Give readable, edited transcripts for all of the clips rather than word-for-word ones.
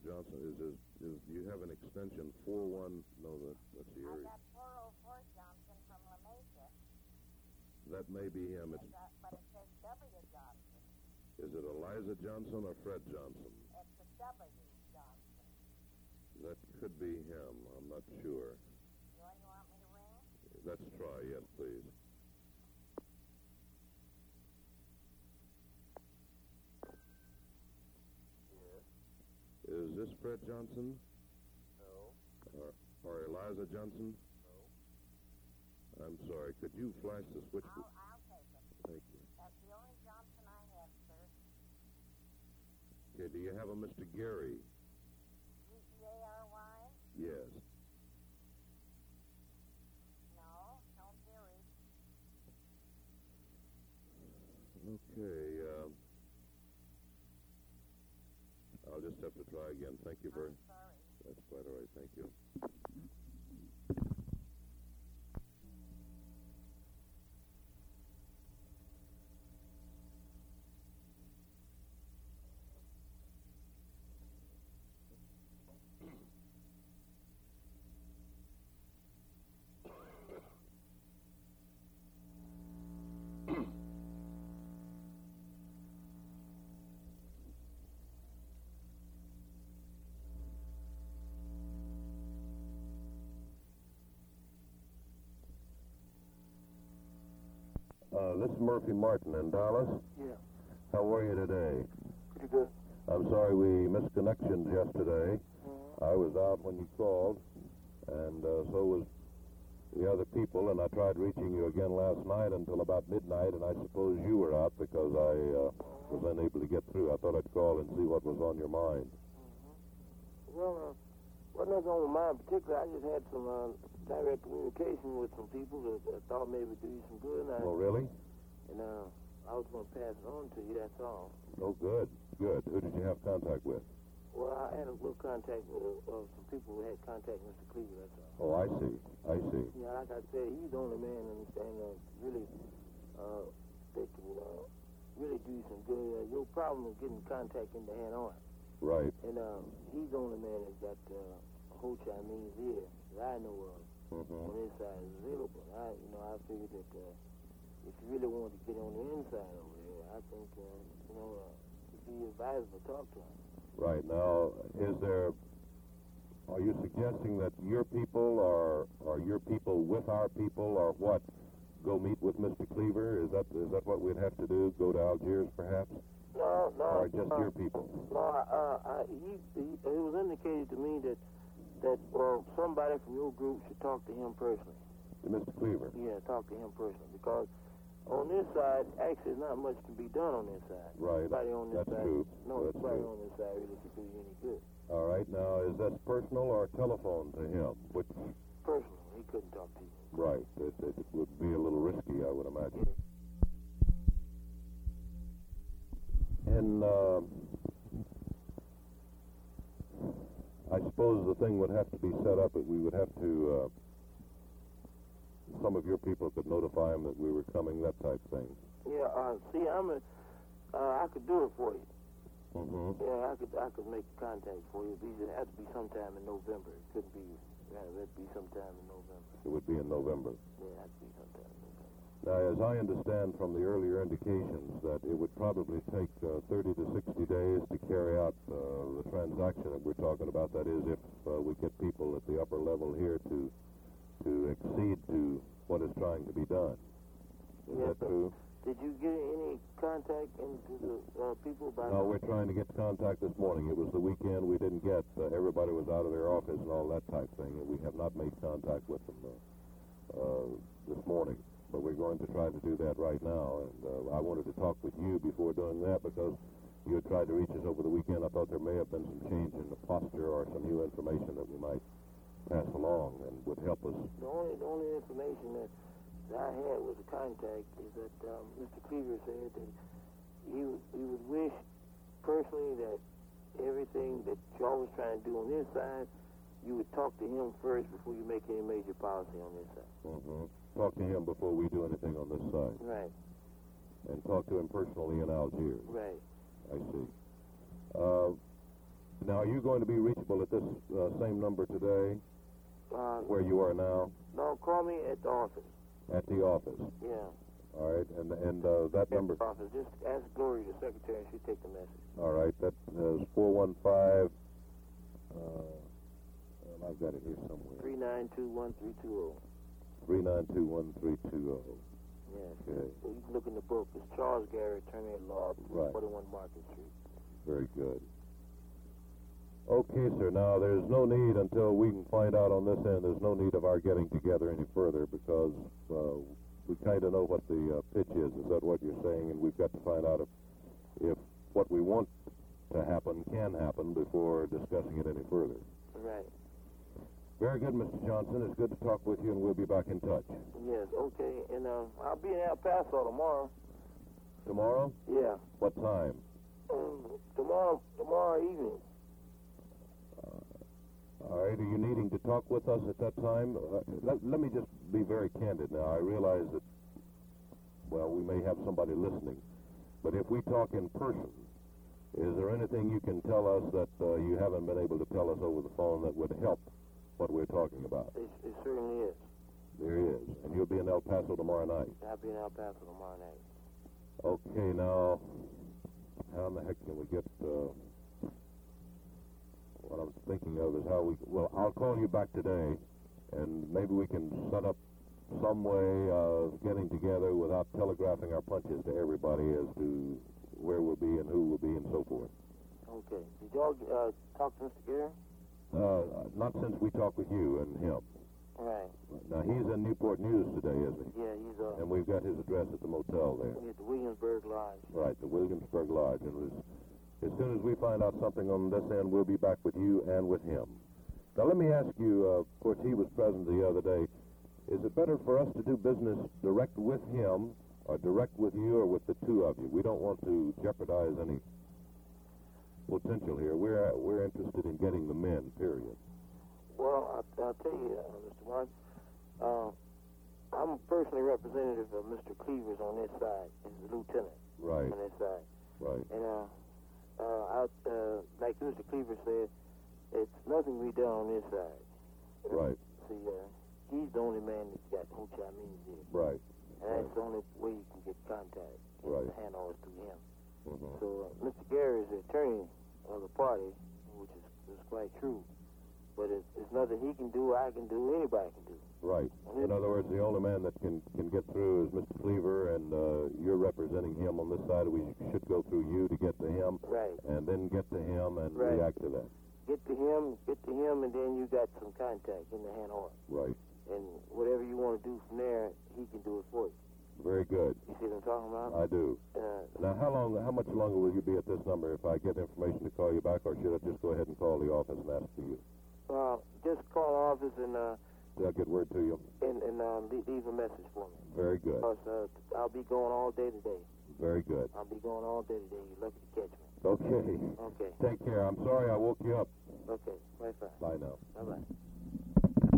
Johnson. Is do you have an extension 41? No, that's the area. I got 404 Johnson from La Mesa. That may be him. But it says W. Johnson. Is it Eliza Johnson or Fred Johnson? It's a W. Johnson. That could be him. I'm not sure. You want me to ring? Let's try. Yes, please. Is this Fred Johnson? No. Or Eliza Johnson? No. I'm sorry. Could you flash the switch? I'll take it. Thank you. That's the only Johnson I have, sir. Okay, do you have a Mr. Gary? G-E-A-R-Y? Yes. No Gary. Okay, I'll just have to try again. Thank you very much. I'm sorry. That's quite all right. Thank you. This is Murphy Martin in Dallas. Yeah. How are you today? Pretty good. I'm sorry we missed connections yesterday. I was out when you called, and so was the other people, and I tried reaching you again last night until about midnight, and I suppose you were out because I was unable to get through. I thought I'd call and see what was on your mind. Well, wasn't nothing on my mind in particular. I just had some direct communication with some people that I thought maybe would do you some good. Oh, really? And I was going to pass it on to you, that's all. Oh, good, good. Who did you have contact with? Well, I had a little contact with some people who had contact with Mr. Cleaver, that's all. Oh, I see. I see. Yeah, like I said, he's the only man, understand, really, that can really do you some good. Your problem is getting contact in the hand on. Right. And he's the only man that's got a whole Chinese ear that I know of on his side is available. I figured that if you really wanted to get on the inside over there, I think, it'd be advisable to talk to him. Right. Now, are you suggesting that your people are your people with our people, or what? Go meet with Mr. Cleaver? Is that what we'd have to do? Go to Algiers, perhaps? No. Or just your people? No, it was indicated to me that somebody from your group should talk to him personally. To Mr. Cleaver? Yeah, talk to him personally, because on this side, actually, not much can be done on this side. Right. Nobody on this That's side. true. No, That's nobody true. on this side really can do you any good. All right. Now, is that personal or telephone to him? Which? Personal, he couldn't talk to you. Right. It would be a little risky, I would imagine. And I suppose the thing would have to be set up that we would have to, some of your people could notify him that we were coming, that type thing. Yeah, see, I could do it for you. Mm-hmm. Yeah, I could make contact for you. It had to be sometime in November. It couldn't be, it'd be sometime in November. It would be in November. Yeah, it had to be sometime in November. Now, as I understand from the earlier indications, that it would probably take 30 to 60 days to carry out the transaction that we're talking about. That is, if we get people at the upper level here to accede to what is trying to be done. Is that true? Did you get any contact into the people by No, we're trying to get contact this morning. It was the weekend. We didn't get. Everybody was out of their office and all that type thing, and we have not made contact with them this morning. But we're going to try to do that right now. And I wanted to talk with you before doing that because you had tried to reach us over the weekend. I thought there may have been some change in the posture or some new information that we might pass along and would help us. The only information that I had was a contact is that Mr. Cleaver said that he would wish personally that everything that y'all was trying to do on this side, you would talk to him first before you make any major policy on this side. Mm-hmm. Talk to him before we do anything on this side. Right. And talk to him personally in Algiers. Right. I see. Now, are you going to be reachable at this same number today, where you are now? No, call me at the office. At the office. Yeah. All right, and that number. At the office. Just ask Glory, the secretary, and she'll take the message. All right, that is 415. Well, I've got it here somewhere. 392-1320. 392-1320. Yes. Okay. So you can look in the book. It's Charles Gary, attorney at law, Right. 41 Market Street. Very good. Okay, sir. Now, there's no need until we can find out on this end. There's no need of our getting together any further because we kind of know what the pitch is. Is that what you're saying? And we've got to find out if what we want to happen can happen before discussing it any further. Right. Very good, Mr. Johnson. It's good to talk with you, and we'll be back in touch. Yes, okay. And I'll be in El Paso tomorrow. Tomorrow? Yeah. What time? Tomorrow evening. All right. Are you needing to talk with us at that time? Let me just be very candid now. I realize that, well, we may have somebody listening. But if we talk in person, is there anything you can tell us that you haven't been able to tell us over the phone that would help what we're talking about? It certainly is. There is. And you'll be in El Paso tomorrow night. I'll be in El Paso tomorrow night. Okay, now, how in the heck can we get... what I'm thinking of is how we... Well, I'll call you back today, and maybe we can set up some way of getting together without telegraphing our punches to everybody as to where we'll be and who will be and so forth. Okay. Did y'all talk to Mr. Gary? Not since we talked with you and him. Right. Now, he's in Newport News today, isn't he? Yeah, he's And we've got his address at the motel there. at the Williamsburg Lodge. Right, the Williamsburg Lodge. And as soon as we find out something on this end, we'll be back with you and with him. Now, let me ask you, of course, he was present the other day. Is it better for us to do business direct with him or direct with you or with the two of you? We don't want to jeopardize any potential here. We're interested in getting the men, period. Well, I'll tell you, Mr. Martin, I'm personally representative of Mr. Cleavers on this side, as the lieutenant Right, on this side. right, And like Mr. Cleaver said, it's nothing we done on this side. right, See, he's the only man that's got Ho Chi Minh here. right. And that's the only way you can get contact. Right. The handle is through him. Mhm. So Mr. Gary is the attorney of the party, which is quite true. But it's nothing he can do, I can do, anybody can do. Right. In other words, the only man that can get through is Mr. Cleaver, and you're representing him on this side. We should go through you to get to him, Right. and then get to him and Right. react to that. Get to him, and then you got some contact in the Hanoi. Right. And whatever you want to do from there, he can do it for you. Very good. You see what I'm talking about? I do. Now, how much longer will you be at this number if I get information to call you back, or should I just go ahead and call the office and ask for you? Just call the office and They'll get word to you. Leave a message for me. Very good. Because I'll be going all day today. Very good. I'll be going all day today. You're lucky to catch me. Okay. Okay. Take care. I'm sorry I woke you up. Okay. Bye-bye. Bye now. Bye-bye.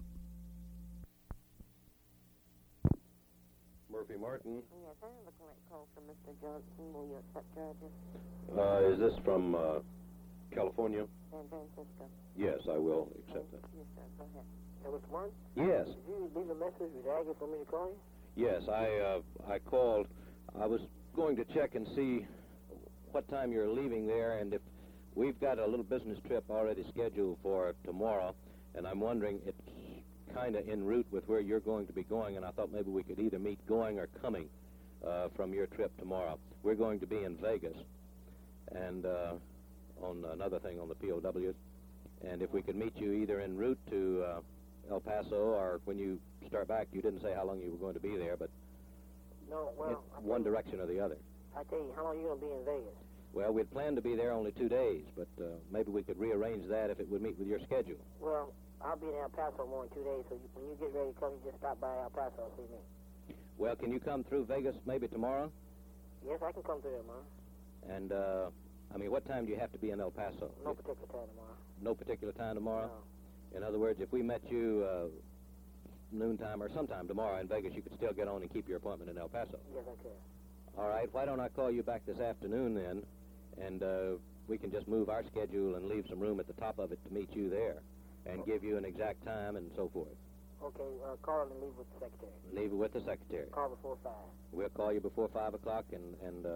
Murphy Martin. Yes, I'm looking at a call from Mr. Johnson. Will you accept charges? Is this from California? San Francisco. Yes, I will accept that. Yes, sir. Go ahead. Mr. Martin, Yes. did you leave a message with Aggie for me to call you? Yes, I called. I was going to check and see what time you're leaving there, and if we've got a little business trip already scheduled for tomorrow, and I'm wondering, it's kind of en route with where you're going to be going, and I thought maybe we could either meet going or coming from your trip tomorrow. We're going to be in Vegas, and on another thing on the POWs, and if we could meet you either en route to El Paso, or when you start back, you didn't say how long you were going to be there, but No, well, one direction or the other. I tell you, how long are you going to be in Vegas? Well, we'd planned to be there only 2 days, but maybe we could rearrange that if it would meet with your schedule. Well, I'll be in El Paso more in 2 days, so when you get ready to come, you just stop by El Paso and see me. Well, can you come through Vegas maybe tomorrow? Yes, I can come through tomorrow. And, I mean, what time do you have to be in El Paso? No particular time tomorrow. No particular time tomorrow? No. In other words, if we met you noontime or sometime tomorrow in Vegas, you could still get on and keep your appointment in El Paso. Yes, I can. All right, why don't I call you back this afternoon then, and we can just move our schedule and leave some room at the top of it to meet you there and give you an exact time and so forth. Okay, call and leave with the secretary. Leave it with the secretary. Call before 5. We'll call you before 5 o'clock and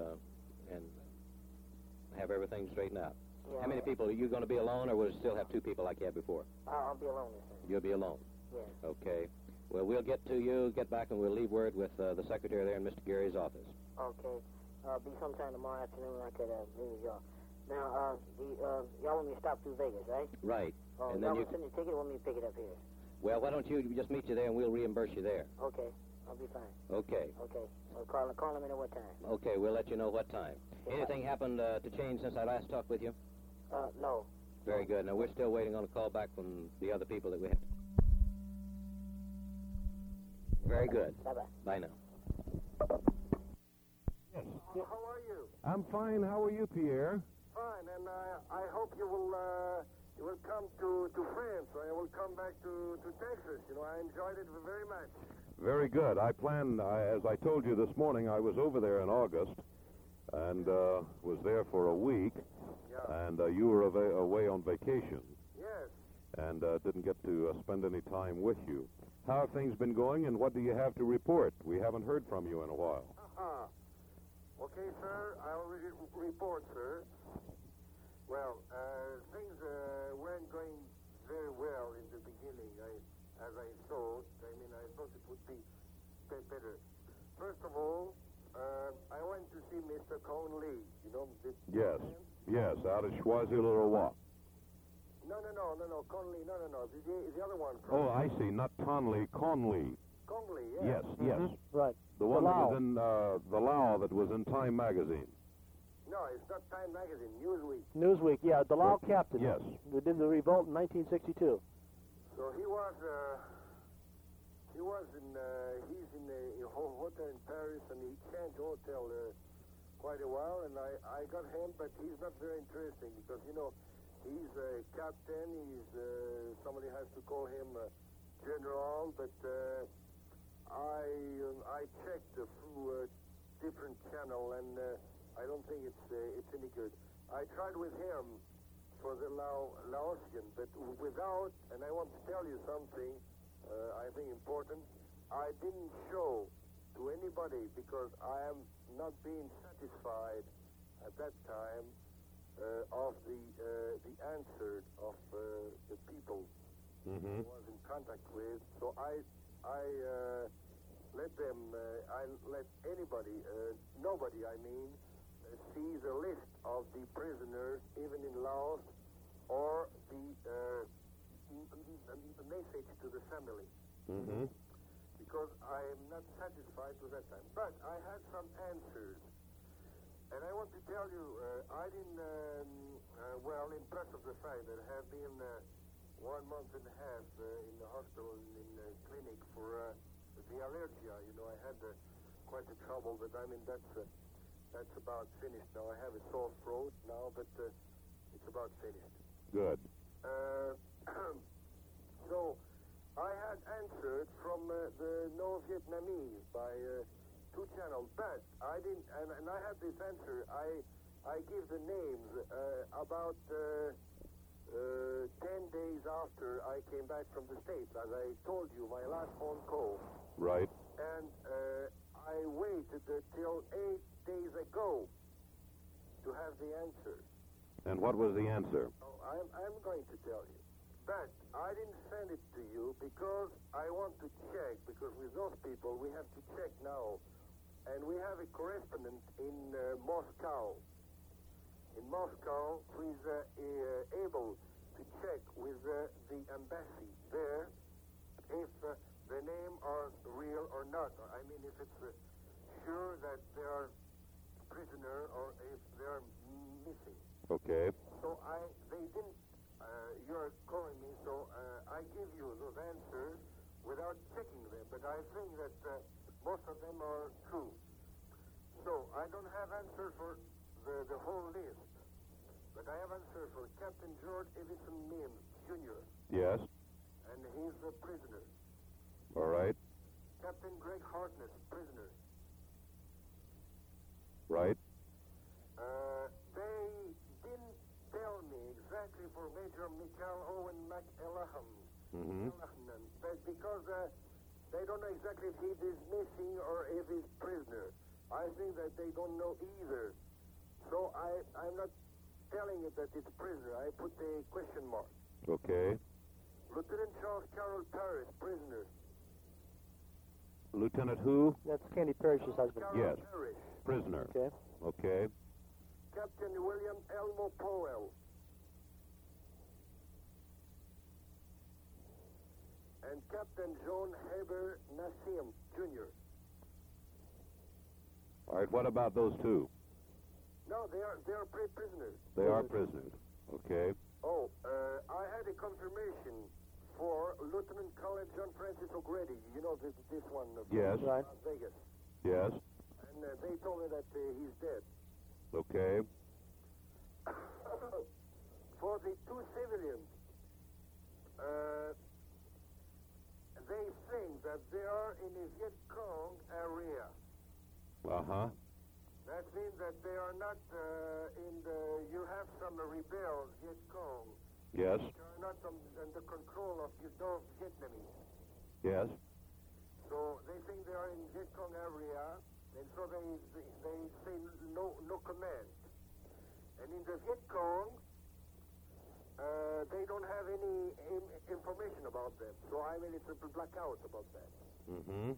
have everything straightened out. Yeah, How many people? Are you going to be alone, or will you still have 2 people like you had before? I'll be alone this time. You'll be alone. Yes. Okay. Well, we'll get to you, get back, and we'll leave word with the secretary there in Mr. Gary's office. Okay. Be sometime tomorrow afternoon I could leave with y'all. Now, y'all want me to stop through Vegas, right? Right. Oh, And y'all then want to send me a ticket or want me to pick it up here? Well, why don't you just meet you there, and we'll reimburse you there. Okay. I'll be fine. Okay. Okay. So call and me at what time? Okay, we'll let you know what time. Anything happened to change since I last talked with you? No. Very good. Now, we're still waiting on a call back from the other people that we had. Very good. Bye-bye. Bye now. Yes. How are you? I'm fine. How are you, Pierre? Fine, and I hope you will come to France, or you will come back to Texas. You know, I enjoyed it very much. Very good. I planned, as I told you this morning, I was over there in August and was there for a week. Yeah. And you were away on vacation Yes. and didn't get to spend any time with you. How have things been going, and what do you have to report? We haven't heard from you in a while. Okay, sir. I'll report, sir. Well, things weren't going very well in the beginning, as I thought. I mean, I thought it would be better. First of all, I went to see Mr. Conley. You know this Yes. man? Yes, out at Choisy-le-Roi. No. Conley, no. The other one. Oh, I see. Not Conley, Conley. Conley, Yes, yes. Right. The one that was in the Lao that was in Time magazine. No, it's not Time Magazine. Newsweek. Newsweek, yeah, the Lao But- captain. yes. Who did the revolt in 1962. So he was he's in a hotel in Paris, and he changed hotel quite a while, and I got him, but he's not very interesting because, you know, he's a captain, somebody has to call him general, but I checked through a different channel, and I don't think it's any good. I tried with him for the Laotian, but without, and I want to tell you something, I think important, I didn't show to anybody because I am not being satisfied at that time of the answer of the people Mm-hmm. I was in contact with. So I let them, I let anybody, nobody I mean, see the list of the prisoners, even in Laos, or the message to the family. Mm-hmm. Because I am not satisfied with that time. But I had some answers. And I want to tell you, I didn't, impressed of the fact that I have been 1 month and a half in the hospital, in the clinic for the allergia. You know, I had quite a trouble, but I mean, that's about finished now. I have a sore throat now, but it's about finished. Good. So I had answered from the North Vietnamese by 2 channels, but I didn't, and I had this answer. I give the names about 10 days after I came back from the States, as I told you, my last phone call. Right. And I waited till 8 days ago to have the answer. And what was the answer? Oh, I'm going to tell you. But I didn't send it to you because I want to check, because with those people we have to check now. And we have a correspondent in Moscow. In Moscow, who is able to check with the embassy there if the name are real or not. I mean, if it's sure that they are prisoner or if they are missing. Okay. So they didn't, you're calling me, so I give you those answers without checking them, but I think that most of them are true. So I don't have answer for the whole list, but I have answer for Captain George Evison Mims, Jr., Yes. and he's a prisoner. All right. Captain Greg Harkness, prisoner. Right. They didn't especially for Major Michael Owen McElahon. Mm-hmm. But because they don't know exactly if he is missing or if he's prisoner. I think that they don't know either. So I'm not telling it that it's prisoner. I put a question mark. Okay. Lieutenant Charles Carroll Parrish, prisoner. Lieutenant who? That's Candy Parrish's husband. Carroll Yes. Parrish. Prisoner. Okay. Okay. Captain William Elmo Powell. And Captain John Heber Nassim, Jr. All right, what about those two? No, they are prisoners. They are prisoners. Okay. Oh, I had a confirmation for Lieutenant Colonel John Francis O'Grady. You know this one from Yes. Right. Las Vegas. Yes. And they told me that he's dead. Okay. For the two civilians, they think that they are in the Viet Cong area. Uh-huh. That means that they are not in the... You have some rebels, Viet Cong. Yes. They are not under control of the Vietnamese. Yes. So they think they are in Viet Cong area, and so they say no command. And in the Viet Cong, they don't have any information about them. So I mean, it's a blackout about that. Mm-hmm.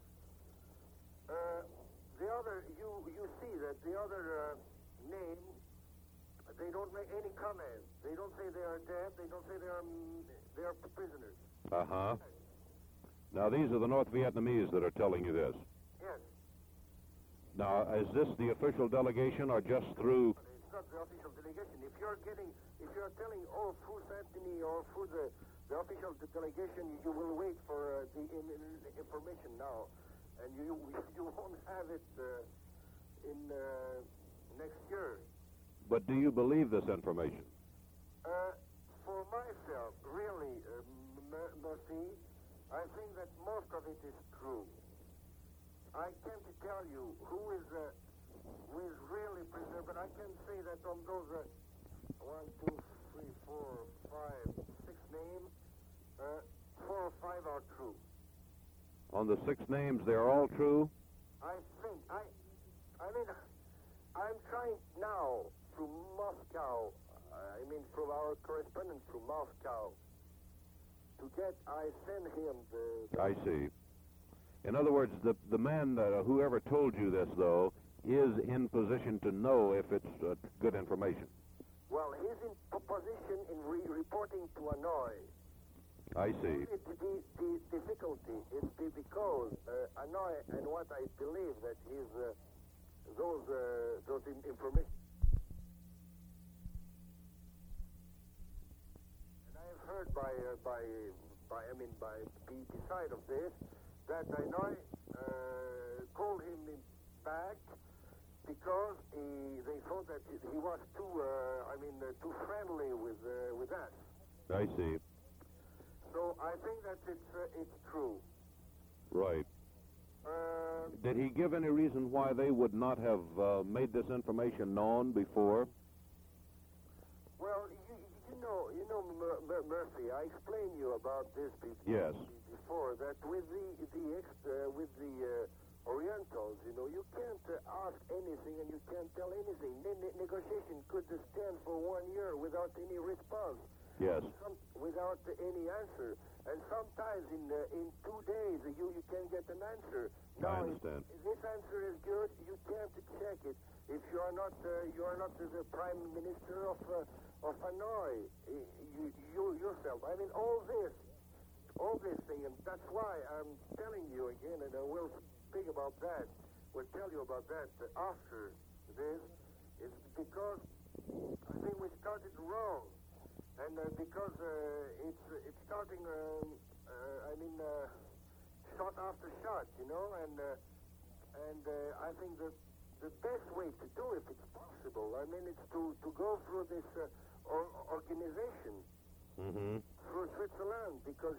The other, you see that the other name, they don't make any comment. They don't say they are dead. They don't say they are prisoners. Uh-huh. Now, these are the North Vietnamese that are telling you this. Yes. Now, is this the official delegation or just through... It's not the official delegation. If you're telling, oh, through Santini or through the official delegation, you will wait for the information now. And you won't have it in next year. But do you believe this information? For myself, really, Murphy, I think that most of it is true. I can't tell you who is really prisoner, but I can say that on those 1, 2, 3, 4, 5, 6 names, 4 or 5 are true. On the 6 names, they're all true? I think. I mean, I'm trying now through Moscow, from our correspondent through Moscow, to get, I send him the... I see. In other words, the man, whoever told you this, though, is in position to know if it's good information. Well, he's in position in reporting to Hanoi. I see. The difficulty is because Hanoi, and what I believe that is those information. And I have heard by beside of this that Hanoi called him back because they thought that he was too friendly with us. I see. So I think that it's true. Right. Did he give any reason why they would not have made this information known before? Well, you know, Murphy, I explained you about this before that with the Orientals, you can't ask anything and you can't tell anything. Negotiation could stand for 1 year without any response. Yes. Without any answer, and sometimes in 2 days you can get an answer. I understand. If this answer is good, you can't check it. If you are not the Prime Minister of Hanoi, you yourself. I mean, all this thing, and that's why I'm telling you again, and I will speak about that. We'll tell you about that after this. It's because I think we started wrong. And because it's starting, shot after shot, and I think that the best way to do it, if it's possible, it's to go through this organization through Switzerland, because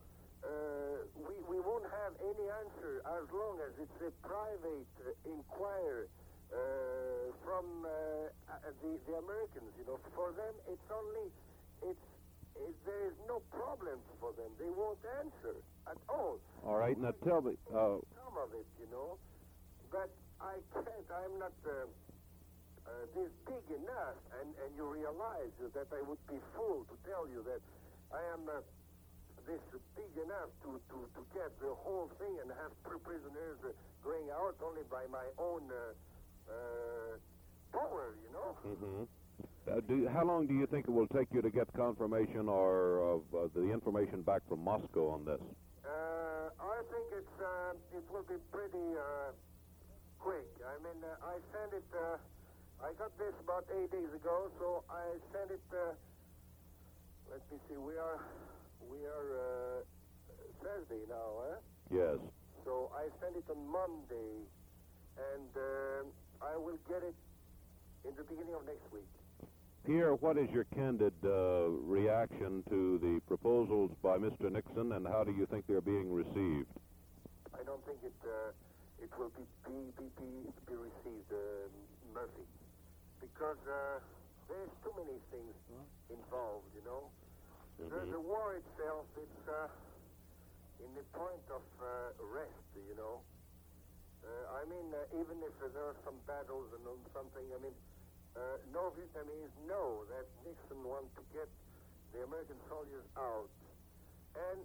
we won't have any answer as long as it's a private inquiry from the Americans. For them, it's only there is no problem for them. They won't answer at all. All right, now tell me. Some of it, you know. But I can't. I'm not this big enough, and you realize that I would be fool to tell you that I am this big enough to get the whole thing and have prisoners going out only by my own power, you know. Mm-hmm. How long do you think it will take you to get confirmation or of the information back from Moscow on this? I think it will be pretty quick. I mean, I sent it. I got this about 8 days ago, so I sent it. Let me see. We are Thursday now, eh? Yes. So I sent it on Monday, and I will get it in the beginning of next week. Pierre, what is your candid reaction to the proposals by Mr. Nixon, and how do you think they're being received? I don't think it will be received, Murphy, because there's too many things involved, you know. Mm-hmm. The war itself, it's in the point of rest, you know. I mean, even if there are some battles and something, I mean, no Vietnamese know that Nixon wants to get the American soldiers out, and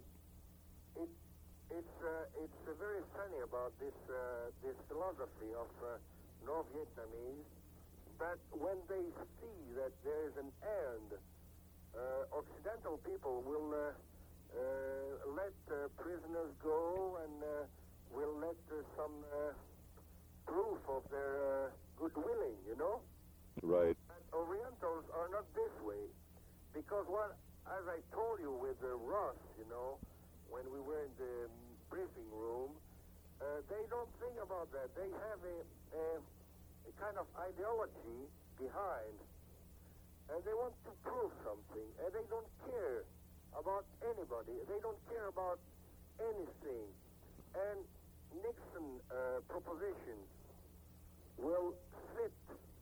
it's very funny about this philosophy of North Vietnamese. But when they see that there is an end, Occidental people will let prisoners go and will let some proof of their goodwilling, you know. Right. And Orientals are not this way, because as I told you with Ross, you know, when we were in the briefing room, they don't think about that. They have a kind of ideology behind, and they want to prove something, and they don't care about anybody. They don't care about anything. And Nixon propositions will fit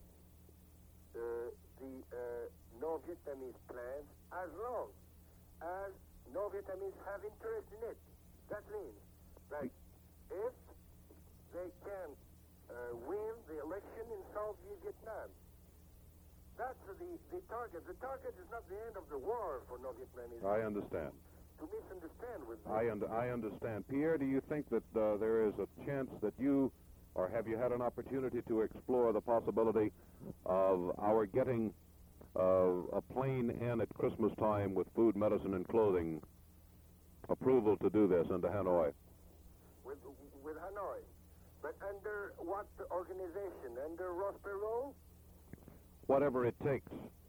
the North Vietnamese plans as long as North Vietnamese have interest in it. That means that if they can win the election in South Vietnam, that's the target. The target is not the end of the war for North Vietnamese. I understand. To misunderstand with me. I understand. Pierre, do you think that there is a chance that you, or have you had an opportunity to explore the possibility of our getting a plane in at Christmas time with food, medicine, and clothing approval to do this into Hanoi? With Hanoi. But under what organization? Under Ross Perot? Whatever it takes.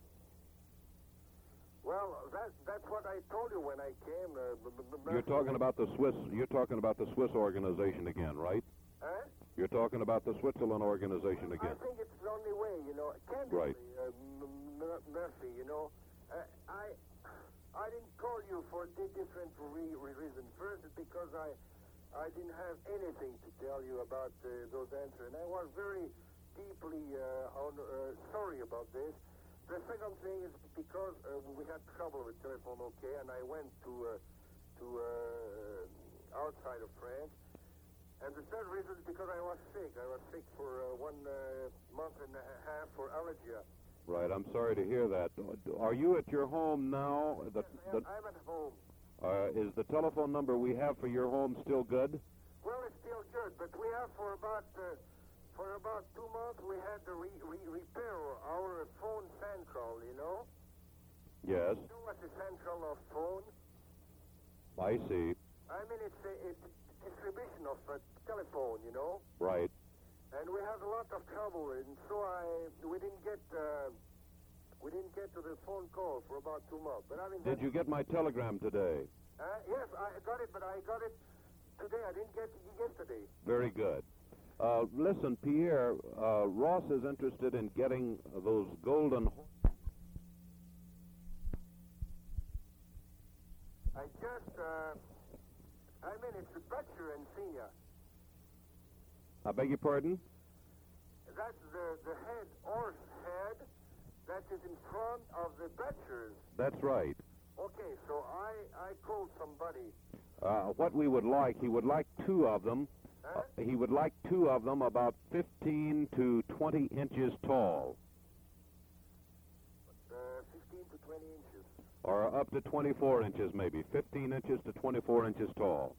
Well, that's what I told you when I came. You're talking about the Swiss. You're talking about the Swiss organization again, right? Huh? You're talking about the Switzerland organization again. I think it's the only way, you know. Candidly, Right. Murphy, you know, I didn't call you for different reasons. First, because I didn't have anything to tell you about those answers, and I was very deeply sorry about this. The second thing is because we had trouble with telephone, okay, and I went to outside of France. And the third reason is because I was sick. I was sick for 1 month and a half for allergy. Right. I'm sorry to hear that. Are you at your home now? I'm at home. Is the telephone number we have for your home still good? Well, it's still good, but we have for about 2 months we had to repair our phone central, you know? Yes. You know what's the central of phone? I see. I mean, it's distribution of telephone, you know? Right. And we had a lot of trouble, and so we didn't get to the phone call for about 2 months. But I mean, Did you get my telegram today? Yes, I got it, but I got it today. I didn't get it yesterday. Very good. Listen, Pierre, Ross is interested in getting those golden... I mean, it's a butcher and senior. I beg your pardon? That's the head, horse head, that is in front of the Betchers. That's right. Okay, so I called somebody. What we would like, he would like two of them. Huh? He would like two of them about 15 to 20 inches tall, 15 to 20 inches. or up to 24 inches maybe, 15 inches to 24 inches tall.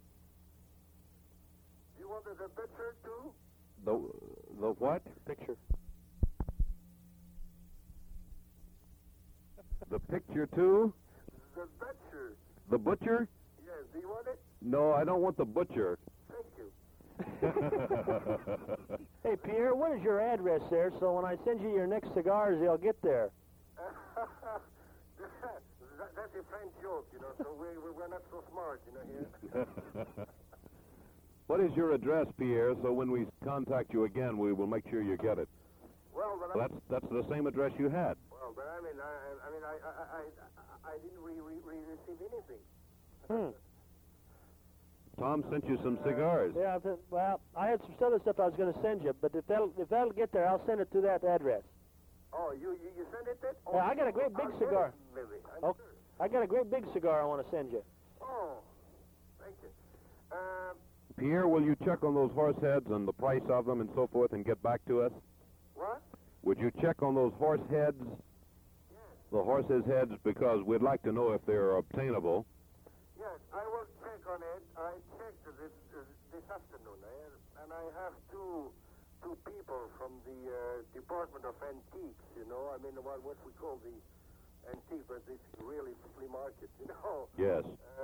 You wanted the Betcher too? The what? Picture. The picture too? The Betcher. The butcher? Yes, do you want it? No, I don't want the butcher. Thank you. Hey, Pierre, what is your address there? So when I send you your next cigars, they'll get there. That's a French joke, you know, so we're not so smart, you know, here. What is your address, Pierre, so when we contact you again, we will make sure you get it? Well, but That's the same address you had. well, but I mean, I didn't receive anything. Hmm. Tom sent you some cigars. Yeah, well, I had some other stuff I was going to send you, but if that'll get there, I'll send it to that address. Oh, you sent it then? Yeah, I got a great big I'll get cigar. it, maybe. I'm Oh, sure. I got a great big cigar I want to send you. Oh, thank you. Pierre, will you check on those horse heads and the price of them and so forth and get back to us? What? Would you check on those horse heads? Yes. The horses' heads, because we'd like to know if they're obtainable. Yes, I will check on it. I checked this afternoon, and I have two people from the Department of Antiques, you know. I mean, what we call the antique, but it's really flea market, you know. Yes.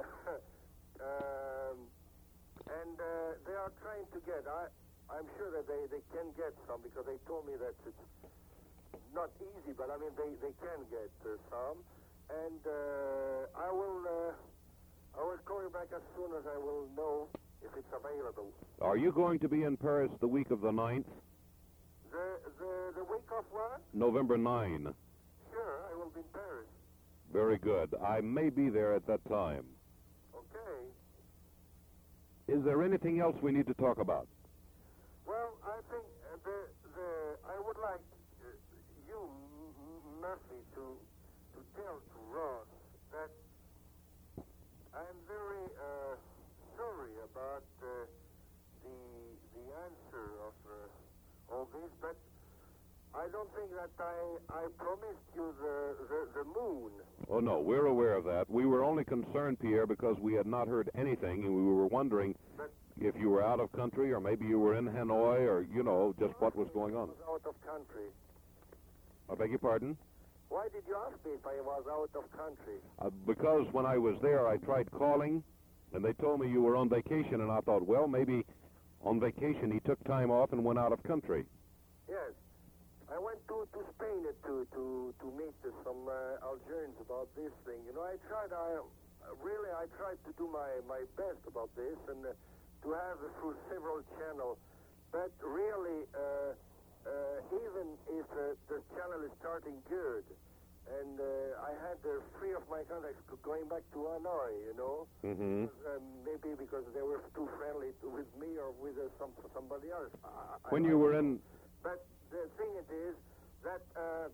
And they are trying to get, I'm sure that they can get some, because they told me that it's not easy, but I mean, they can get some. And I will call you back as soon as I will know if it's available. Are you going to be in Paris the week of the 9th? The week of what? November 9. Sure, I will be in Paris. Very good. I may be there at that time. Okay. Is there anything else we need to talk about? Well, I think I would like you, Murphy, to tell to Ross that I'm very sorry about the answer of all this, but I don't think that I promised you the moon. Oh, no, we're aware of that. We were only concerned, Pierre, because we had not heard anything, and we were wondering But if you were out of country, or maybe you were in Hanoi, or, you know, just what was going on. I was out of country. I beg your pardon? Why did you ask me if I was out of country? Because when I was there, I tried calling, and they told me you were on vacation, and I thought, well, maybe on vacation he took time off and went out of country. Yes. I went to Spain to meet some Algerians about this thing. You know, I tried to do my best about this and to have it through several channels. But really, even if the channel is starting good, and I had 3 of my contacts going back to Hanoi, you know, Mm-hmm. maybe because they were too friendly with me or with somebody else. When you were in... But the thing it is that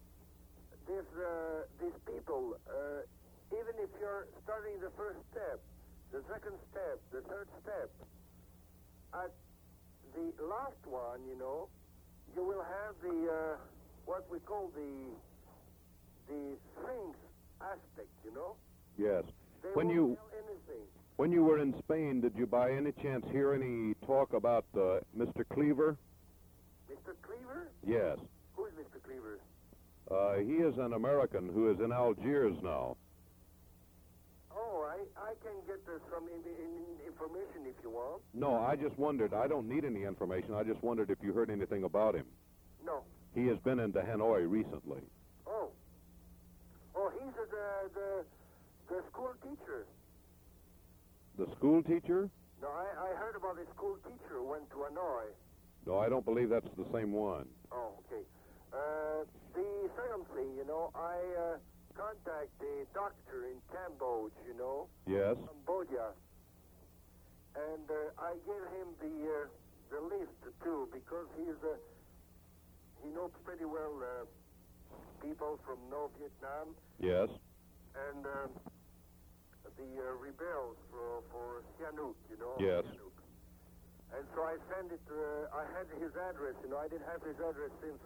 these people, even if you're starting the first step, the second step, the third step, at the last one, you know, you will have the what we call the Sphinx aspect, you know. Yes. They When won't you tell anything. when you were in Spain, did you by any chance hear any talk about Mr. Cleaver? Mr. Cleaver? Yes. Who is Mr. Cleaver? He is an American who is in Algiers now. Oh, I can get some information if you want. No, I just wondered. I don't need any information. I just wondered if you heard anything about him. No. He has been into Hanoi recently. Oh, he's the school teacher. The school teacher? No, I heard about a school teacher who went to Hanoi. No, I don't believe that's the same one. Oh, okay. The second thing, you know, I contact a doctor in Cambodia, you know, Yes. Cambodia, and I gave him the list too because he knows pretty well people from North Vietnam Yes. and the rebels for Sihanouk, you know. Yes. Sihanouk. And so I sent it. I had his address. You know, I didn't have his address since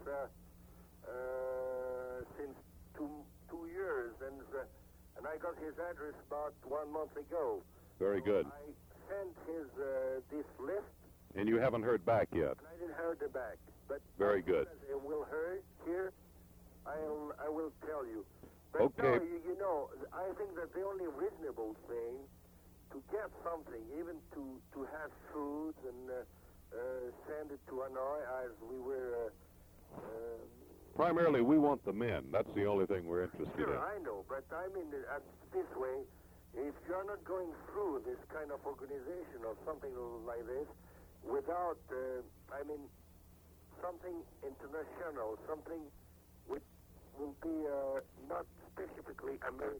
two years, and I got his address about 1 month ago. Very good. I sent his this list, And you haven't heard back yet. and I didn't hear the back. But Very good. as I will hear, I will tell you. But Okay. no, you know, I think that the only reasonable thing to get something, even to have food and send it to Hanoi as we were. Primarily, we want the men. That's the only thing we're interested Sure, in. I know, but I mean, this way, if you're not going through this kind of organization or something like this without, something international, something which will be not specifically American.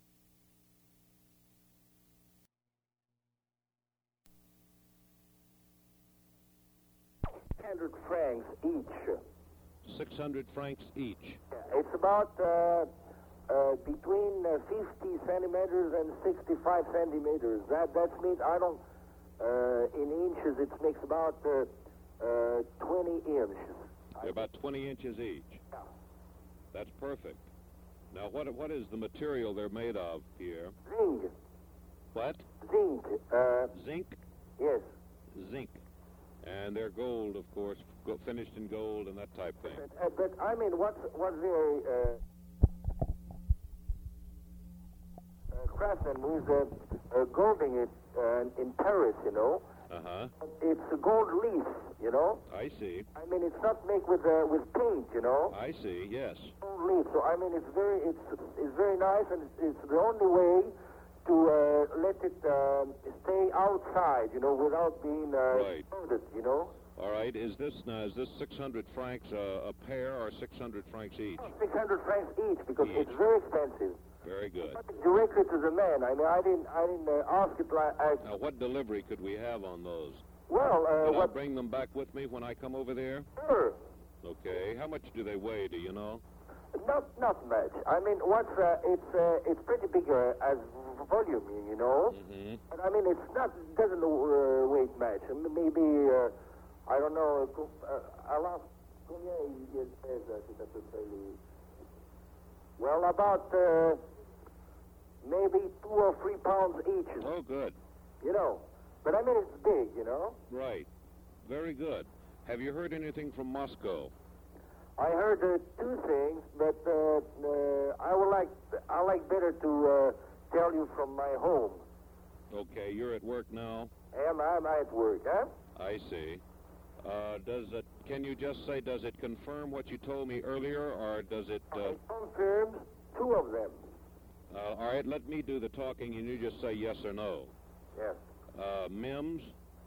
600 francs each. 600 francs each. It's about between 50 centimeters and 65 centimeters. That means I don't. In inches, it makes about 20 inches. They're about 20 inches each. Yeah. That's perfect. Now, what is the material they're made of, Pierre? Zinc. What? Zinc. Zinc? Yes. Zinc. And they're gold, of course, finished in gold and that type thing. But I mean, what's very craftsman was golding it in Paris, you know. Uh-huh. It's a gold leaf, you know. I see. I mean, it's not made with paint, you know. I see, yes. Gold leaf. So I mean, it's very nice, and it's the only way to let it stay outside, you know, without being Right. exploded, you know. All right. Is this 600 francs a pair or 600 francs each? 600 francs each because Each. it's very expensive. Very good. Directly to the man. I mean, I didn't ask it like. Now, what delivery could we have on those? Well, Could I what? bring them back with me when I come over there? Sure. Okay. How much do they weigh? Do you know? Not much. I mean, it's pretty big as volume, you know. Mm-hmm. But I mean, doesn't weigh much. Maybe I don't know. I'll ask. Well, about maybe 2 or 3 pounds each. Oh, good. You know. But I mean, it's big, you know. Right. Very good. Have you heard anything from Moscow? I heard 2 things, but I like better to tell you from my home. Okay, you're at work now. I'm at work, huh? I see. Can you just say, does it confirm what you told me earlier, or does it... It confirms 2 of them. all right, let me do the talking, and you just say yes or no. Yes. Mims,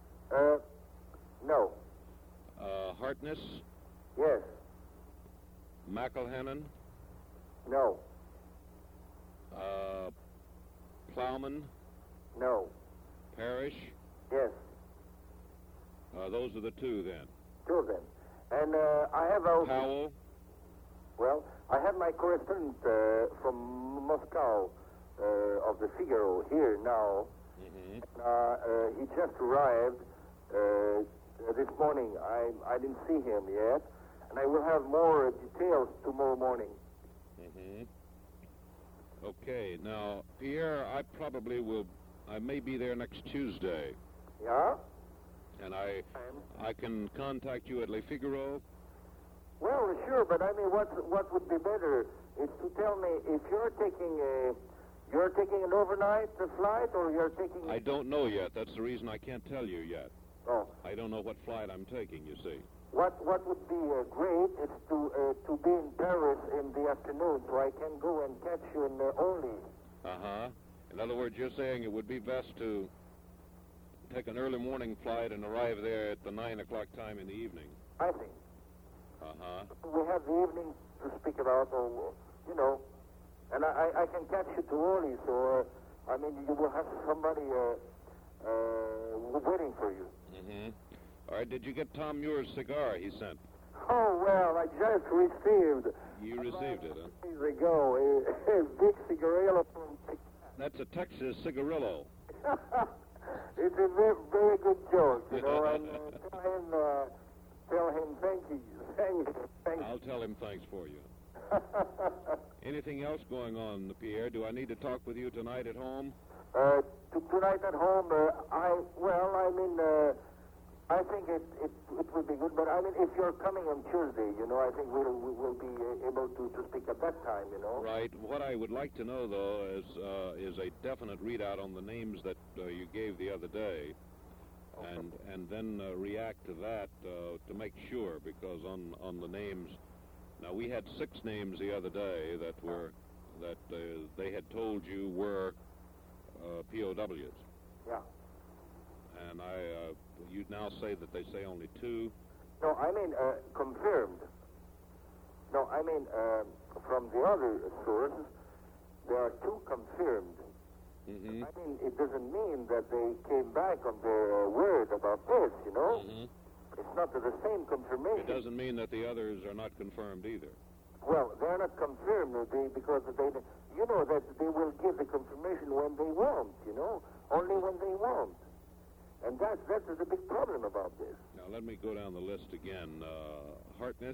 No. Hartness, Yes. McElhennon, No. Plowman, No. Parrish. Yes. Those are the 2 then. 2 of them. And I have also... Powell, Well, I have my correspondent from Moscow of the Figaro here now. mm-hmm. He just arrived this morning. I didn't see him yet, and I will have more details tomorrow morning. Mm-hmm. Okay, now, Pierre, I may be there next Tuesday, Yeah? and I can contact you at Le Figaro. Well, sure, but I mean, what would be better is to tell me if you're taking an overnight flight or you're taking... I don't know yet. That's the reason I can't tell you yet. Oh. I don't know what flight I'm taking, you see. What would be great is to be in Paris in the afternoon, so I can go and catch you in Orly. Uh-huh. In other words, you're saying it would be best to take an early morning flight and arrive there at the 9 o'clock time in the evening. I think. Uh-huh. We have the evening to speak about, or, you know, and I can catch you to Orly, so, I mean, you will have somebody waiting for you. Mm-hmm. All right, did you get Tom Muir's cigar he sent? Oh, well, I just received. You received it, huh? Days ago, a big cigarillo from. That's a Texas cigarillo. It's a very, very good joke, you know, and tell him thank you. Thank you. I'll tell him thanks for you. Anything else going on, Pierre? Do I need to talk with you tonight at home? Tonight at home, I think it would be good, but I mean, if you're coming on Tuesday, you know, I think we will be able to speak at that time, you know. Right. What I would like to know, though, is a definite readout on the names that you gave the other day, and then react to that to make sure, because on the names, now we had 6 names the other day that they had told you were POWs. Yeah. And you now say that they say only 2. No, I mean confirmed. No, I mean from the other sources, there are 2 confirmed. Mm-hmm. I mean, it doesn't mean that they came back on their word about this, you know? Mm-hmm. It's not the same confirmation. It doesn't mean that the others are not confirmed either. Well, they're not confirmed because you know that they will give the confirmation when they want, you know? Only when they want. And that's the big problem about this. Now, let me go down the list again. Harkness?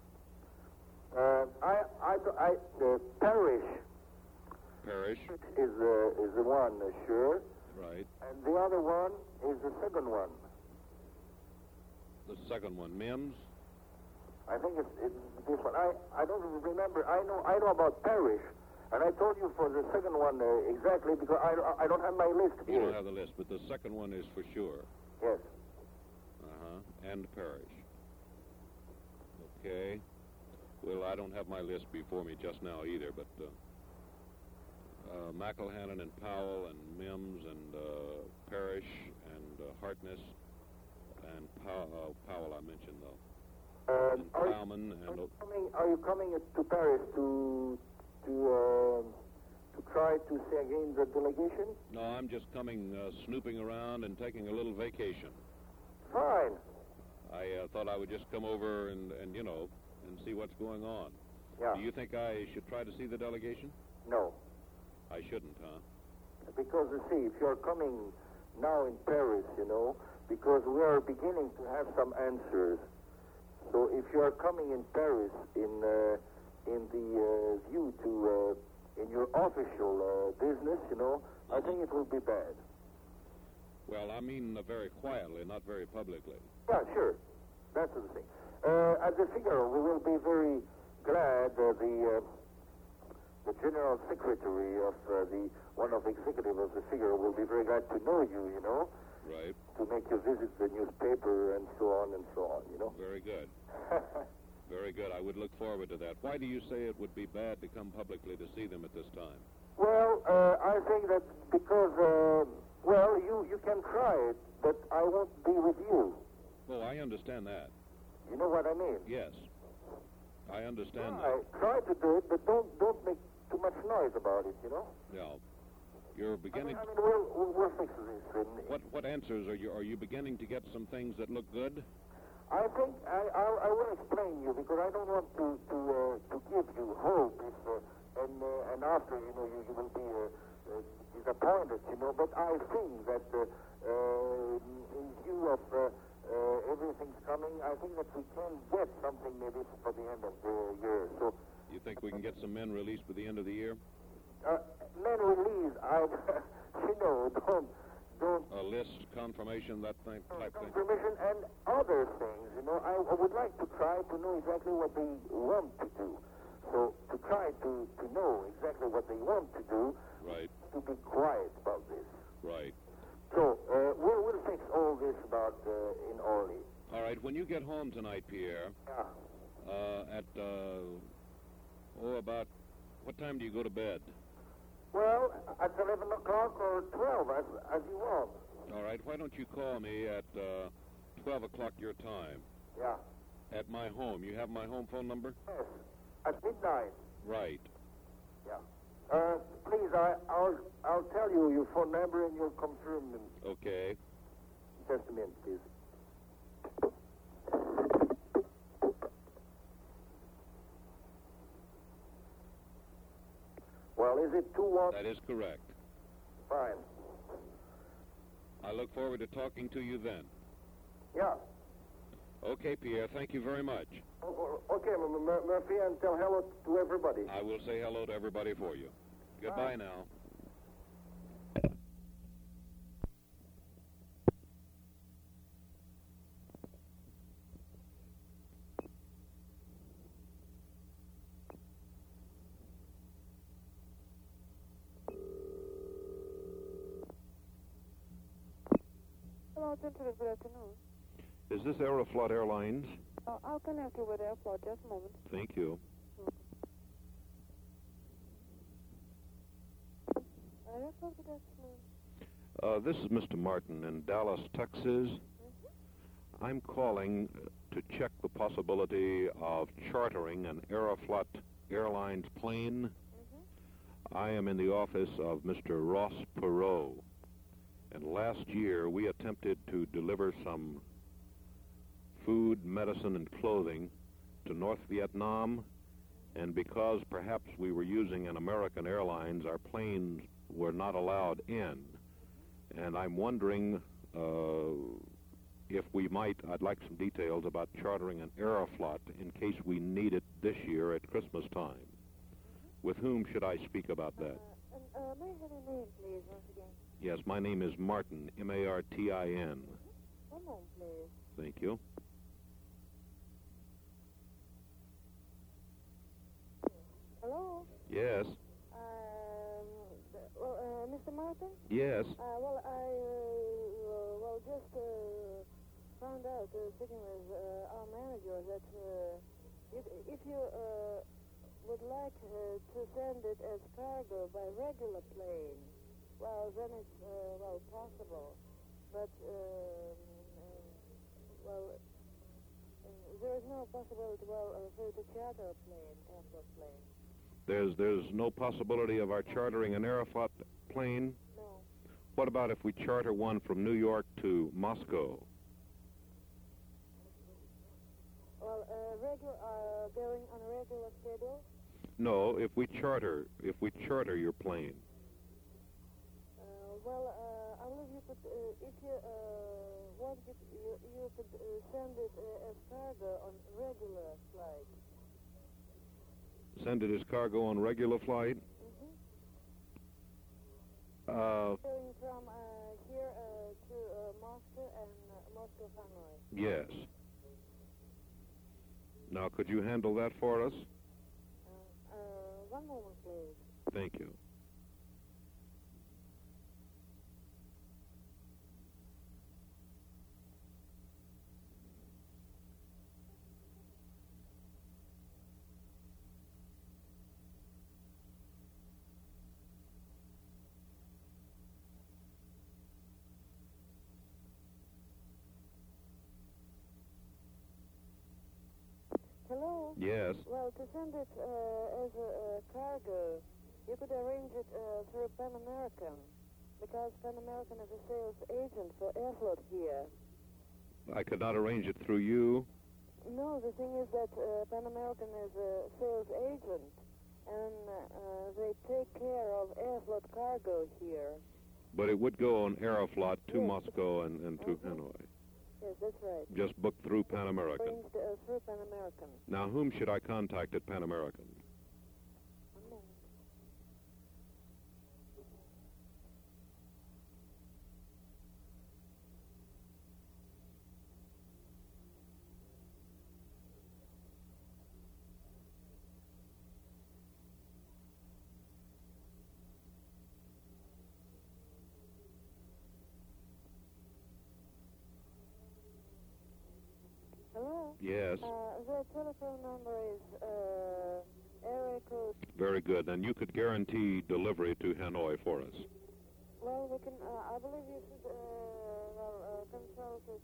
Parrish. Parrish. Is the one, sure. Right. And the other one is the second one. The second one, Mims? I think it's this one. I don't remember. I know about Parrish. And I told you for the second one exactly because I don't have my list here. You don't have the list, but the second one is for sure. Yes. Uh-huh. And Parrish. Okay. Well, I don't have my list before me just now either, but McElhannon and Powell and Mims and Parrish and Harkness and Powell I mentioned, though. And Plowman and... Are you coming to Paris to try to see again the delegation? No, I'm just coming snooping around and taking a little vacation. Fine. I thought I would just come over and you know, and see what's going on. Yeah. Do you think I should try to see the delegation? No. I shouldn't, huh? Because, you see, if you're coming now in Paris, you know, because we are beginning to have some answers. So if you're coming in Paris in the view to in your official business, you know, I think it will be bad. Well, I mean very quietly, not very publicly. Yeah, sure. That's the thing. At the Figaro, we will be very glad the general secretary of one of the executives of the Figaro will be very glad to know you, you know. Right. To make you visit the newspaper and so on, you know. Very good. Very good. I would look forward to that. Why do you say it would be bad to come publicly to see them at this time? Well, I think that because, you can try it, but I won't be with you. Oh, I understand that. You know what I mean? Yes. I understand that. Try to do it, but don't make too much noise about it, you know? Yeah. You're beginning... I mean, we'll fix this. What answers are you beginning to get some things that look good? I think I will explain you because I don't want to give you hope and after you know you will be disappointed, you know. But I think that in view of everything's coming, I think that we can get something maybe for the end of the year. So you think we can get some men released by the end of the year? Men release, don't. A list, confirmation, that type thing? Confirmation and other things, you know. I would like to try to know exactly what they want to do. So to try to know exactly what they want to do, right. To be quiet about this. Right. So we'll fix all this about in Orly. All right. When you get home tonight, Pierre, at about what time do you go to bed? Well, at 11 o'clock or 12, as you want. All right. Why don't you call me at 12 o'clock your time? Yeah. At my home. You have my home phone number? Yes. At midnight. Right. Yeah. Please, I'll tell you your phone number and you'll confirm them. Okay. Just a minute, please. Is it 21? That is correct. Fine. I look forward to talking to you then. Yeah. Okay, Pierre, thank you very much. Okay, Murphy, and tell hello to everybody. I will say hello to everybody for you. Goodbye now. Hello, gentlemen. Good afternoon. Is this Aeroflot Airlines? I'll connect you with Airport. Just a moment. Thank you. Airport, good afternoon. This is Mr. Martin in Dallas, Texas. I'm calling to check the possibility of chartering an Aeroflot Airlines plane. I am in the office of Mr. Ross Perot. And last year, we attempted to deliver some food, medicine, and clothing to North Vietnam. And because perhaps we were using an American Airlines, our planes were not allowed in. And I'm wondering if we might, I'd like some details about chartering an Aeroflot in case we need it this year at Christmas time. With whom should I speak about that? May I have your name, please, once again? Yes, my name is Martin, M-A-R-T-I-N. One moment, please. Thank you. Hello? Yes. Mr. Martin? Yes. I just found out, speaking with our manager, that if you would like to send it as cargo by regular plane, well, then it's, possible. But, there is no possibility, for you to charter a plane, Aeroflot plane. There's no possibility of our chartering an Aeroflot plane? No. What about if we charter one from New York to Moscow? Well, going on a regular schedule? No, if we charter your plane. I believe you could, if you want it, you could send it as cargo on regular flight. Send it as cargo on regular flight? Going from here to Moscow and Moscow, Hanoi. Yes. Now, could you handle that for us? One moment, please. Thank you. Hello? Yes. Well, to send it as a cargo, you could arrange it through Pan American, because Pan American is a sales agent for Aeroflot here. I could not arrange it through you? No, the thing is that Pan American is a sales agent, and they take care of Aeroflot cargo here. But it would go on Aeroflot to Moscow and to Hanoi. Yes, that's right. Just booked through Pan American. Arranged through Pan American. Now, whom should I contact at Pan American? One moment. Hello? Yes. The telephone number is area code. Very good. And you could guarantee delivery to Hanoi for us. Well, we can. I believe you should consult with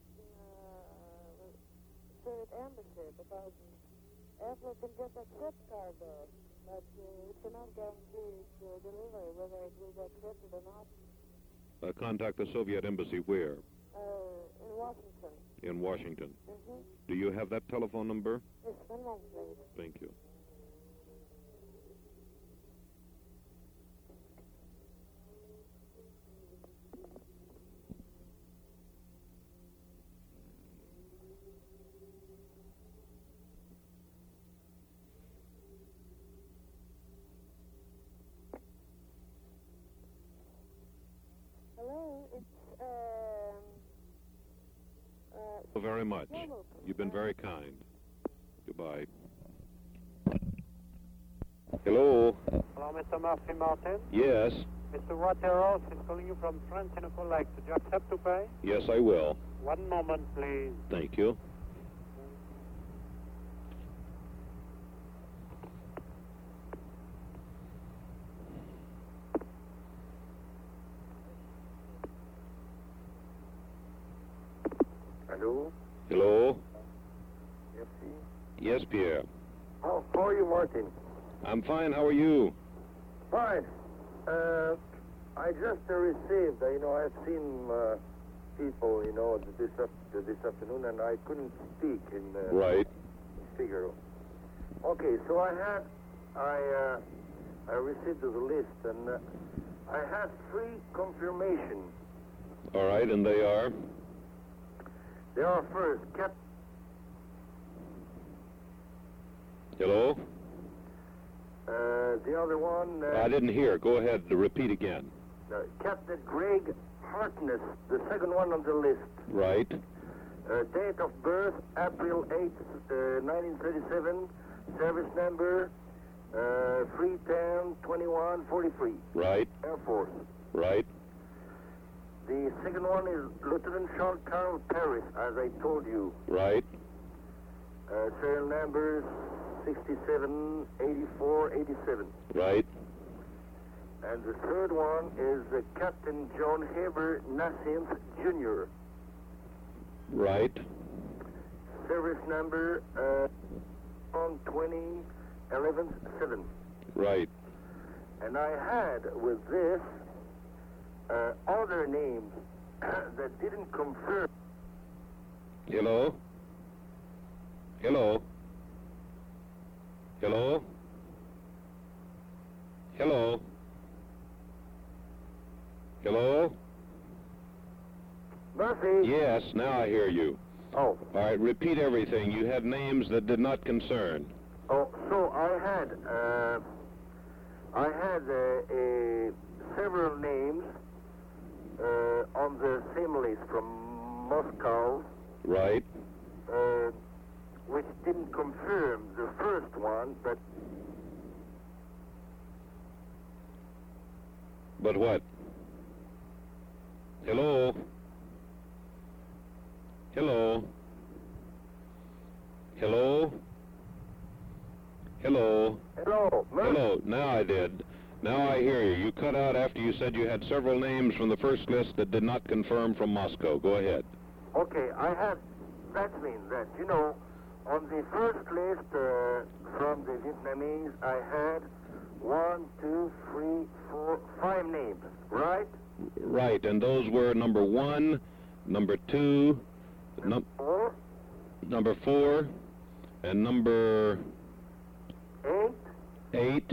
Soviet embassy, because Airflow can just accept cargo, but it cannot guarantee its delivery, whether it will be accepted or not. Contact the Soviet embassy where? In Washington. In Washington. Mm-hmm. Do you have that telephone number? 1 moment, please. Thank you. very much. You're welcome. You've been very kind. Goodbye. Hello? Hello, Mr. Murphy Martin. Yes. Mr. Waterhouse is calling you from France in a collect. Did you accept to pay? Yes, I will. 1 moment, please. Thank you. Hello? Hello? Yes, Yes, Pierre. how are you, Martin? I'm fine. How are you? Fine. I just received, I've seen people, this afternoon, and I couldn't speak in Right. Figaro. Okay, so I received the list, and I have 3 confirmations. All right, and they are? They are first, Hello? the other one, I didn't hear. Go ahead. Repeat again. Captain Greg Harkness, the second one on the list. Right. Date of birth, April 8th, 1937. Service number, 310-21-43. Right. Air Force. Right. The second one is Lieutenant Charles Carl Paris, as I told you. Right. Serial number 67, 84, 87. Right. And the third one is Captain John Heber Nassim Jr. Right. Service number 120-11-7. Right. And I had with this other names that didn't confirm. Hello? Hello? Hello? Hello? Hello? Murphy? Yes, now I hear you. Oh. All right, repeat everything. You had names that did not concern. Oh, so I had several names on the same list from Moscow, Right. which didn't confirm the first one, but But what? Hello? Hello? Hello? Hello? hello, Murphy. Hello. Now I did. Now I hear you. You cut out after you said you had several names from the first list that did not confirm from Moscow. Go ahead. Okay, that means that, on the first list from the Vietnamese, I had 1, 2, 3, 4, 5 names, right? Right, and those were number 1, number 2, 4, number 4, and number 8, 8,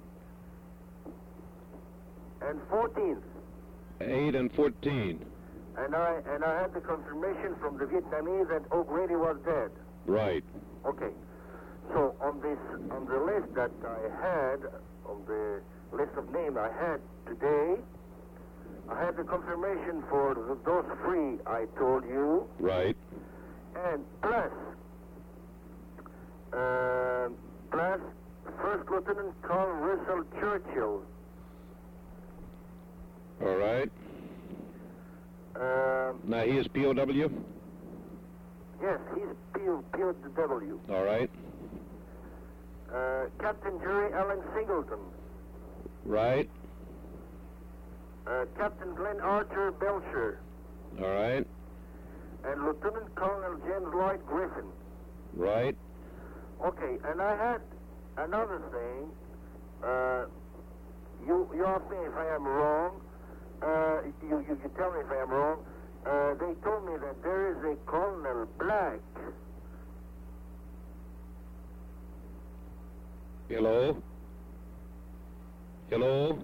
and 14. 8 and 14. And I had the confirmation from the Vietnamese that O'Grady was dead. Right. Okay. So on the list that I had, on the list of names I had today, I had the confirmation for those 3 I told you, Right. and plus First Lieutenant Colonel Russell Churchill. All right. Now he is POW? Yes, he's POW. All right. Captain Jerry Allen Singleton. Right. Captain Glenn Archer Belcher. All right. And Lieutenant Colonel James Lloyd Griffin. Right. Okay, and I had another thing. You asked me if I am wrong. You tell me if I am wrong. They told me that there is a Colonel Black. Hello? Hello?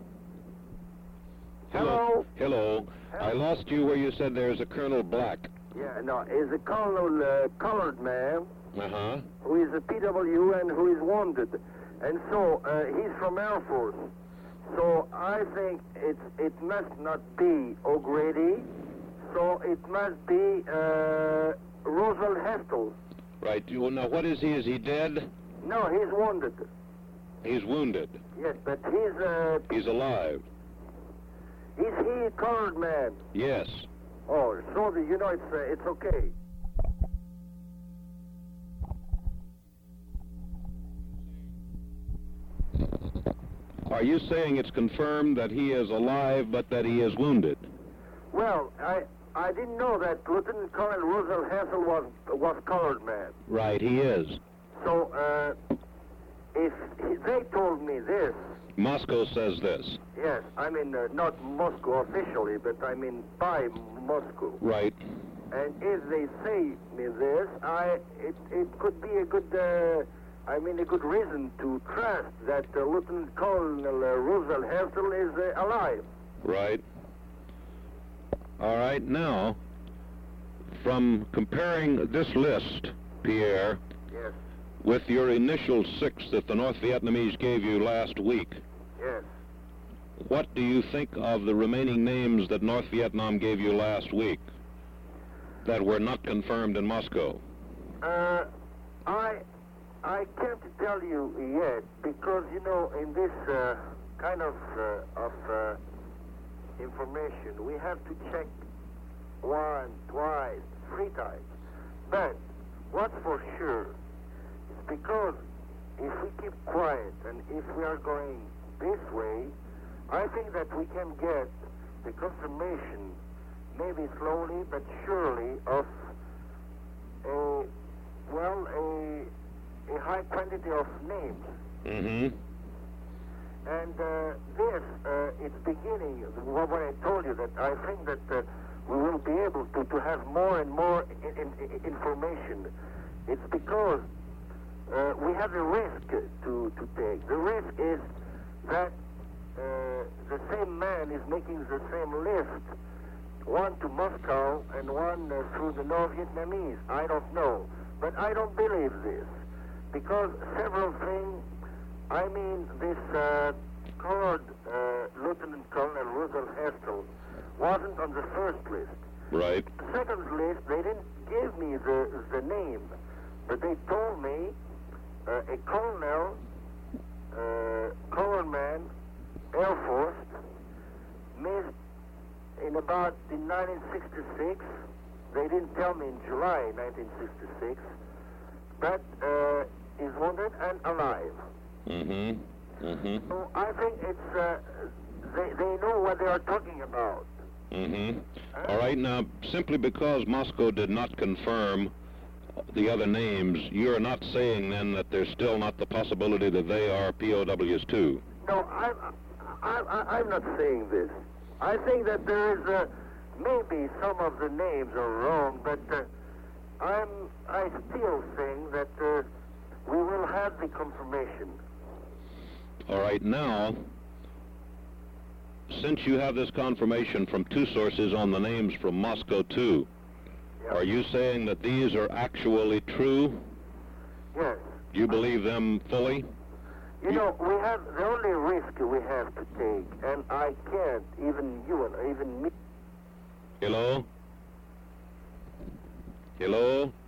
Hello? Hello. I lost you where you said there's a Colonel Black. Yeah, no, is a Colonel colored man Uh-huh. who is a PW and who is wounded. And so he's from Air Force. So I think it must not be O'Grady. So it must be Roosevelt Hestel. Right. You know, what is he? Is he dead? No, he's wounded. He's wounded. Yes, but He's alive. is he a colored man? Yes. Oh, so it's okay. Are you saying it's confirmed that he is alive, but that he is wounded? Well, I didn't know that Lieutenant Colonel Roosevelt Hesel was colored man. Right, he is. So, if they told me this, Moscow says this. yes, I mean not Moscow officially, but I mean by Moscow. Right. And if they say me this, it could be a good, a good reason to trust that Lieutenant Colonel Roosevelt Hesel is alive. Right. All right, now, from comparing this list, Pierre, Yes, with your initial 6 that the North Vietnamese gave you last week, yes. what do you think of the remaining names that North Vietnam gave you last week that were not confirmed in Moscow? I can't tell you yet because, in this kind of information, we have to check 1, twice, 3 times. But what's for sure is because if we keep quiet and if we are going this way, I think that we can get the confirmation, maybe slowly but surely, of a high quantity of names. Mm-hmm. And this, it's beginning, what I told you, that I think that we will be able to have more and more information. It's because we have a risk to take. The risk is that the same man is making the same list, one to Moscow and one through the North Vietnamese. I don't know. But I don't believe this, because several things. I mean, this colored Lieutenant Colonel Roosevelt Hestel wasn't on the first list. Right. The second list, they didn't give me the name, but they told me a colonel, colored man, Air Force, missed in about in 1966. They didn't tell me in July 1966, but is wounded and alive. Mm-hmm. Mm-hmm. So I think it's they know what they are talking about. Mm-hmm. All right, now, simply because Moscow did not confirm the other names, you're not saying then that there's still not the possibility that they are POWs too? No, I'm not saying this. I think that there is maybe some of the names are wrong, but I still think that we will have the confirmation. All right, now, since you have this confirmation from 2 sources on the names from Moscow too, Yeah. are you saying that these are actually true? Yes. Do you believe them fully? You know, we have the only risk we have to take, and I can't, even you and even me. Hello? Hello?